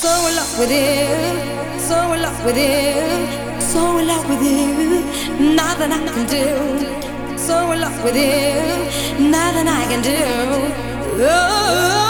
So in love with you, so in love with you, so in love with you, nothing I can do. So in love with you, nothing I can do. Oh.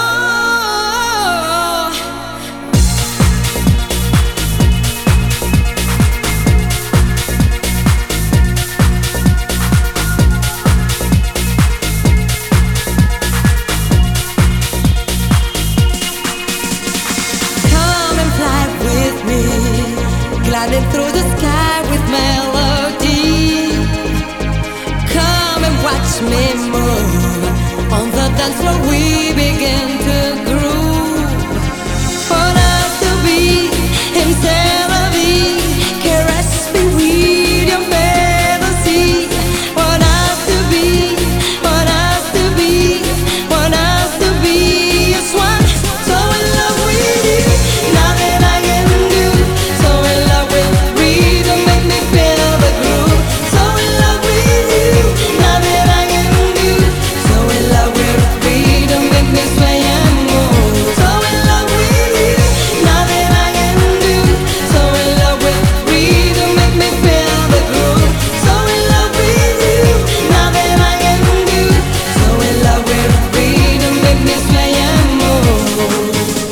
Gliding through the sky with melody. Come and watch me move. On the dance floor we begin to groove. On us to be himself a be. Caress me with your fantasy. On us to be, on us to be, on us to be a swan. So in love with you, nothing I can do. So in love with rhythm, make me feel the groove. So in love with you, nothing I can do. So in love with rhythm, make me sway and move. So in love with you, nothing I can do. So in love with rhythm, make me feel the groove. So in love with you, nothing I can do. So in love with rhythm, make me sway and move.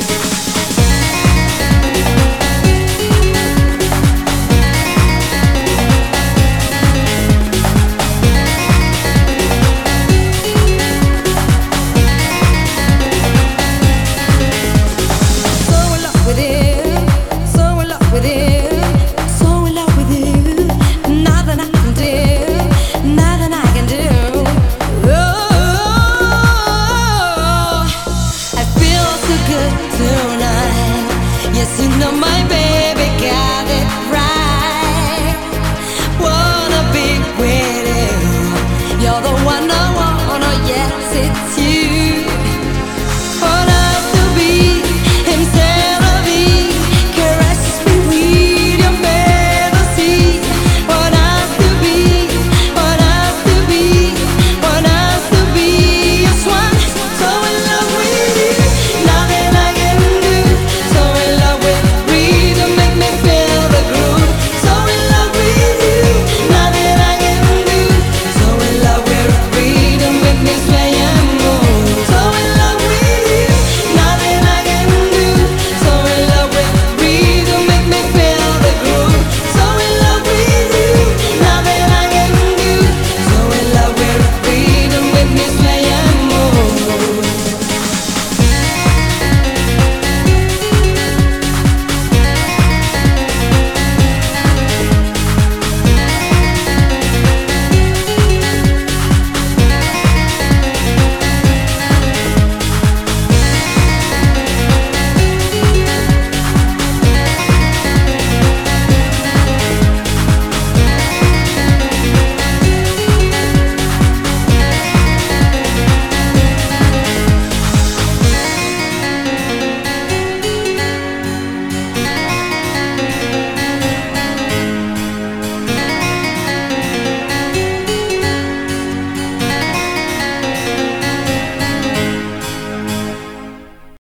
So in love with you, so in love with you, so in love with you, nothing I can do, nothing I can do. Oh, I feel so good tonight. Yes, you know my baby.